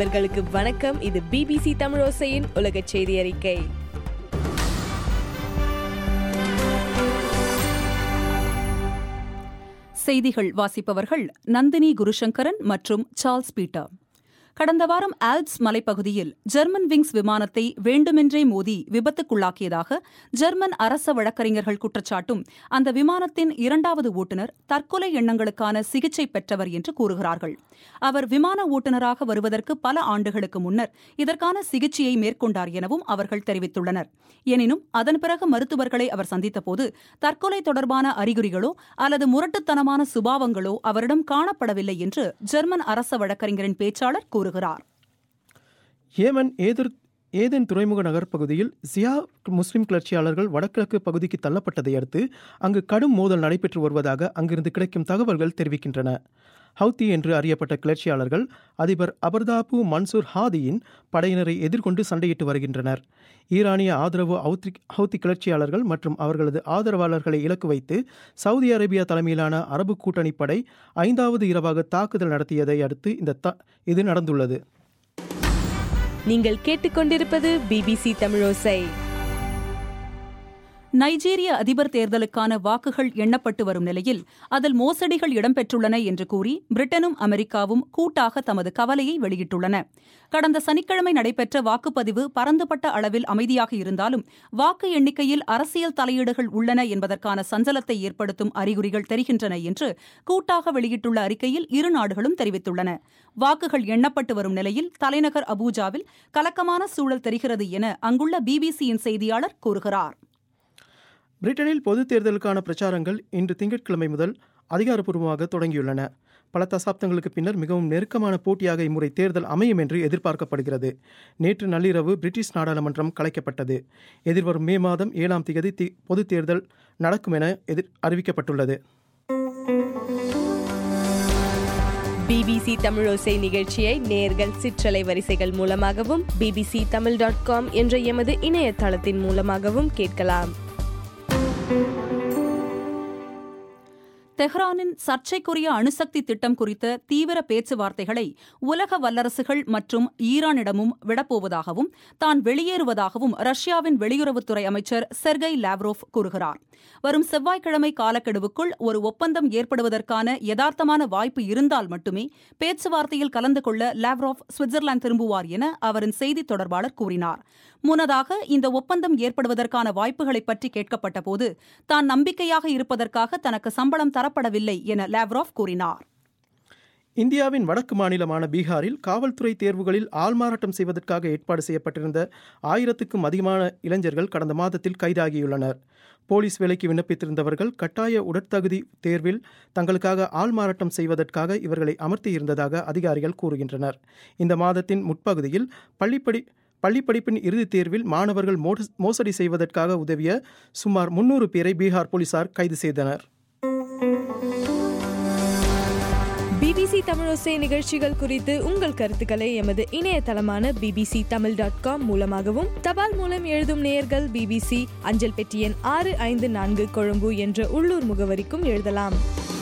நண்பர்களுக்கு வணக்கம். இது BBC தமிழோசையின் உலக செய்தி அறிக்கை. செய்திகள் வாசிப்பவர்கள் நந்தினி குருசங்கரன் மற்றும் சார்ல்ஸ் பீட்டர். கடந்த வாரம் ஆல்ப்ஸ் மலைப்பகுதியில் ஜெர்மன் விங்ஸ் விமானத்தை வேண்டுமென்றே மோதி விபத்துக்குள்ளாக்கியதாக ஜெர்மன் அரச வழக்கறிஞர்கள் குற்றச்சாட்டும் அந்த விமானத்தின் இரண்டாவது ஓட்டுநர் தற்கொலை எண்ணங்களுக்கான சிகிச்சை பெற்றவர் என்று கூறுகிறார்கள். அவர் விமான ஓட்டுநராக வருவதற்கு பல ஆண்டுகளுக்கு முன்னர் இதற்கான சிகிச்சையை மேற்கொண்டார் எனவும் அவர்கள் தெரிவித்துள்ளனர். எனினும் அதன் பிறகு மருத்துவர்களை அவர் சந்தித்தபோது தற்கொலை தொடர்பான அறிகுறிகளோ அல்லது முரட்டுத்தனமான சுபாவங்களோ அவரிடம் காணப்படவில்லை என்று ஜெர்மன் அரச வழக்கறிஞரின் பேச்சாளர் கூறுகிறார். ஏமன் ஏதென் துறைமுக நகர் பகுதியில் சியா முஸ்லிம் கிளர்ச்சியாளர்கள் வடகிழக்கு பகுதிக்கு தள்ளப்பட்டதை அடுத்து அங்கு கடும் மோதல் நடைபெற்று வருவதாக அங்கிருந்து கிடைக்கும் தகவல்கள் தெரிவிக்கின்றன. ஹவுத்தி என்று அறியப்பட்ட கிளர்ச்சியாளர்கள் அதிபர் அபர்தாபு மன்சூர் ஹாதியின் படையினரை எதிர்கொண்டு சண்டையிட்டு வருகின்றனர். ஈரானிய ஆதரவு ஹவுத்தி கிளர்ச்சியாளர்கள் மற்றும் அவர்களது ஆதரவாளர்களை இலக்கு வைத்து சவுதி அரேபியா தலைமையிலான அரபு கூட்டணி படை 5வது இரவாக தாக்குதல் நடத்தியதை அடுத்து இது நடந்துள்ளது. நீங்கள் கேட்டுக்கொண்டிருப்பது BBC தமிழோசை. நைஜீரிய அதிபர் தேர்தலுக்கான வாக்குகள் எண்ணப்பட்டு வரும் நிலையில் அதில் மோசடிகள் இடம்பெற்றுள்ளன என்று கூறி பிரிட்டனும் அமெரிக்காவும் கூட்டாக தமது கவலையை வெளியிட்டுள்ளன. கடந்த சனிக்கிழமை நடைபெற்ற வாக்குப்பதிவு பரந்துபட்ட அளவில் அமைதியாக இருந்தாலும் வாக்கு எண்ணிக்கையில் அரசியல் தலையீடுகள் உள்ளன என்பதற்கான சஞ்சலத்தை ஏற்படுத்தும் அறிகுறிகள் தெரிகின்றன என்று கூட்டாக வெளியிட்டுள்ள அறிக்கையில் இரு நாடுகளும் தெரிவித்துள்ளன. வாக்குகள் எண்ணப்பட்டு வரும் நிலையில் தலைநகர் அபூஜாவில் கலக்கமான சூழல் தெரிகிறது என அங்குள்ள BBCயின் செய்தியாளர் கூறுகிறார். பிரிட்டனில் பொதுத் தேர்தலுக்கான பிரச்சாரங்கள் இன்று திங்கட்கிழமை முதல் அதிகாரப்பூர்வமாக தொடங்கியுள்ளன. பல தசாப்தங்களுக்கு பின்னர் மிகவும் நெருக்கமான போட்டியாக இம்முறை தேர்தல் அமையும் என்று எதிர்பார்க்கப்படுகிறது. நேற்று நள்ளிரவு பிரிட்டிஷ் நாடாளுமன்றம் கலைக்கப்பட்டது. எதிர்வரும் மே மாதம் 7ஆம் தேதி பொதுத் தேர்தல் நடக்கும் என அறிவிக்கப்பட்டுள்ளது. BBC தமிழோசை நிகழ்ச்சியை நேயர்கள் சிற்றலை வரிசைகள் மூலமாகவும் bbctamil.com என்ற எமது இணையதளத்தின் மூலமாகவும் கேட்கலாம். தெஹ்ரானின் சர்ச்சைக்குரிய அணுசக்தி திட்டம் குறித்த தீவிர பேச்சுவார்த்தைகளை உலக வல்லரசுகள் மற்றும் ஈரானிடமும் விடப்போவதாகவும் தான் வெளியேறுவதாகவும் ரஷ்யாவின் வெளியுறவுத்துறை அமைச்சர் செர்கை லாவ்ரோவ் கூறுகிறார். வரும் செவ்வாய்க்கிழமை காலக்கெடுவுக்குள் ஒரு ஒப்பந்தம் ஏற்படுவதற்கான யதார்த்தமான வாய்ப்பு இருந்தால் மட்டுமே பேச்சுவார்த்தையில் கலந்து கொள்ள லாவ்ரோவ் சுவிட்சர்லாந்து திரும்புவார் என அவரின் செய்தி தொடர்பாளர் கூறினார். முன்னதாக இந்த ஒப்பந்தம் ஏற்படுவதற்கான வாய்ப்புகளை பற்றி கேட்கப்பட்ட போது தான் நம்பிக்கையாக இருப்பதற்காக தனக்கு சம்பளம் தரப்படவில்லை என லாவ்ரோவ் கூறினார். இந்தியாவின் வடக்கு மாநிலமான பீகாரில் காவல்துறை தேர்வுகளில் ஆள்மாறாட்டம் செய்வதற்காக ஏற்பாடு செய்யப்பட்டிருந்த 1000க்கும் அதிகமான இளைஞர்கள் கடந்த மாதத்தில் கைதாகியுள்ளனர். போலீஸ் வேலைக்கு விண்ணப்பித்திருந்தவர்கள் கட்டாய உடற்தகுதி தேர்வில் தங்களுக்காக ஆள்மாறாட்டம் செய்வதற்காக இவர்களை அமர்த்தியிருந்ததாக அதிகாரிகள் கூறுகின்றனர். இந்த மாதத்தின் முற்பகுதியில் பள்ளிப்படிப்பின் இறுதித் தேர்வில் மாணவர்கள் மோசடி செய்வதற்காக உதவிய சுமார் 300 பேரை பீகார் போலீசார் கைது செய்தனர். BBC தமிழோசை நிகழ்ச்சிகள் குறித்து உங்கள் கருத்துக்களை எமது இணையதளமான bbctamil.com மூலமாகவும் தபால் மூலம் எழுதும் நேயர்கள் BBC அஞ்சல் பெட்டி எண் 654 கொழும்பு என்ற உள்ளூர் முகவரிக்கும் எழுதலாம்.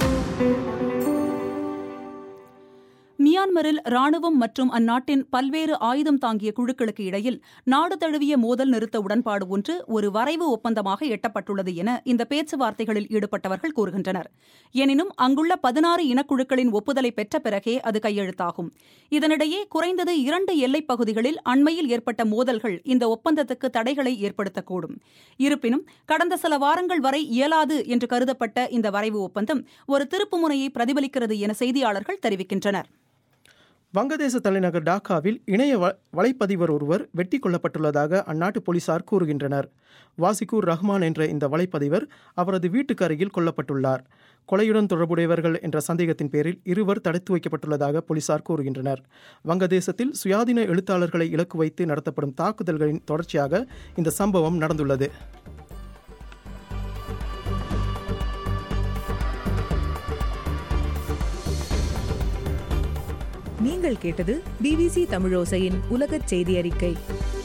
மியான்மரில் ராணுவம் மற்றும் அந்நாட்டின் பல்வேறு ஆயுதம் தாங்கிய குழுக்களுக்கு இடையில் நாடு தழுவிய மோதல் நிறுத்த உடன்பாடு ஒன்று ஒரு வரைவு ஒப்பந்தமாக எட்டப்பட்டுள்ளது என இந்த பேச்சுவார்த்தைகளில் ஈடுபட்டவர்கள் கூறுகின்றனர். எனினும் அங்குள்ள 16 இனக்குழுக்களின் ஒப்புதலை பெற்ற பிறகே அது கையெழுத்தாகும். இதனிடையே குறைந்தது 2 எல்லைப் பகுதிகளில் அண்மையில் ஏற்பட்ட மோதல்கள் இந்த ஒப்பந்தத்துக்கு தடைகளை ஏற்படுத்தக்கூடும். இருப்பினும் கடந்த சில வாரங்கள் வரை இயலாது என்று கருதப்பட்ட இந்த வரைவு ஒப்பந்தம் ஒரு திருப்புமுனையை பிரதிபலிக்கிறது என செய்தியாளர்கள் தெரிவிக்கின்றனர். வங்கதேச தலைநகர் டாக்காவில் இணைய வலைப்பதிவர் ஒருவர் வெட்டி கொல்லப்பட்டுள்ளதாக அந்நாட்டு போலீசார் கூறுகின்றனர். வாசிகூர் ரஹ்மான் என்ற இந்த வலைப்பதிவர் அவரது வீட்டுக்கு அருகில் கொல்லப்பட்டுள்ளார். கொலையுடன் தொடர்புடையவர்கள் என்ற சந்தேகத்தின் பேரில் 2 தடுத்து வைக்கப்பட்டுள்ளதாக போலீசார் கூறுகின்றனர். வங்கதேசத்தில் சுயாதீன எழுத்தாளர்களை இலக்கு வைத்து நடத்தப்படும் தாக்குதல்களின் தொடர்ச்சியாக இந்த சம்பவம் நடந்துள்ளது. நீங்கள் கேட்டது BBC தமிழோசையின் உலகச் செய்தி அறிக்கை.